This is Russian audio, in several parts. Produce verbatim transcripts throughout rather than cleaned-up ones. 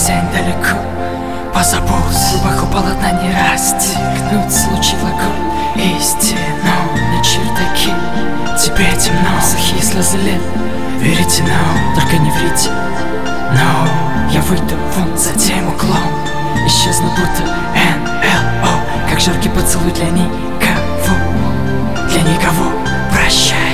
хозяин далеко, позабудь, глубоко полотна не расстегнуть. Случай огонь, истину на чердаке. Тебе темно, сухие слезы лет. Верите, но только не врите. Но я выйду вон за тем углом, исчезну будто эн эл о. Как жаркий поцелуй для никого, для никого. Прощай.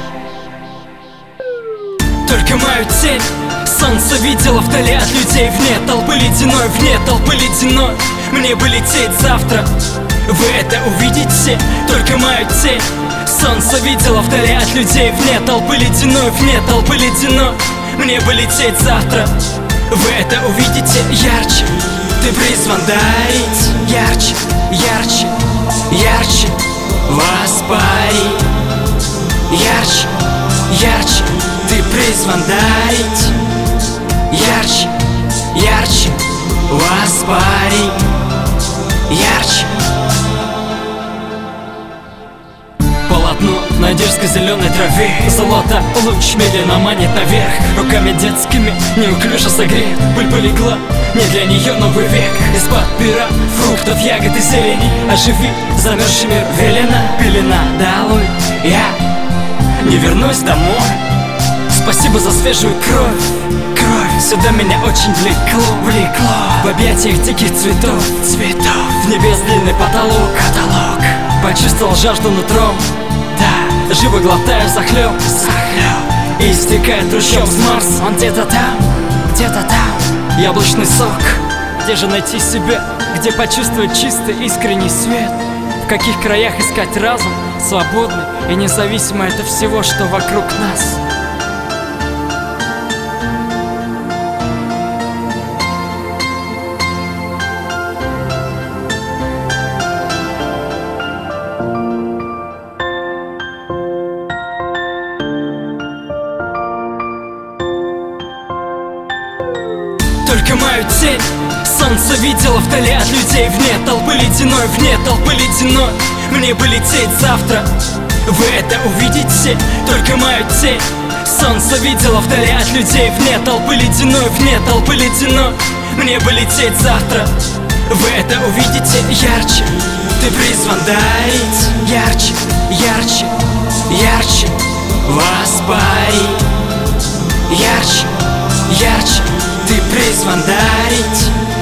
Только мою тень солнце видела вдали от людей. Вне толпы ледяной, вне толпы ледяной. Мне бы лететь завтра, вы это увидите. Только мою тень солнце видела вдали от людей. Вне толпы ледяной, вне толпы ледяной. Мне бы лететь завтра, вы это увидите. Ярче ты призван дарить, ярче, ярче, ярче воспарить. Ярче, ярче ты призван дарить, ярче, ярче воспарить. Ярче. Полотно на дерзкой зеленой траве. Золото луч медленно манит наверх. Руками детскими неуклюже согрет. Пыль полегла, не для нее новый век. Из-под пера фруктов, ягод и зелени оживи замерзший мир велена. Пелена долой, я не вернусь домой. Спасибо за свежую кровь, кровь. Сюда меня очень влекло, влекло. В объятиях диких цветов, цветов. В небес длинный потолок, потолок. Почувствовал жажду нутром, да. Живо глотаю захлеб, захлеб. И истекает трущоб с Марс. Он где-то там, где-то там. Яблочный сок. Где же найти себя? Где почувствовать чистый искренний свет? В каких краях искать разум свободный и независимый от всего, что вокруг нас? Только мою тень солнце видела вдали от людей. Вне толпы ледяной, вне толпы ледяной. Мне бы лететь завтра, вы это увидите. Только мою тень солнце видела вдали от людей. Вне толпы ледяной, вне толпы ледяной. Мне бы лететь завтра, вы это увидите. Ярче ты призван дарить, ярче, ярче, ярче воспарить. Ярче, ярче ты призван дарить,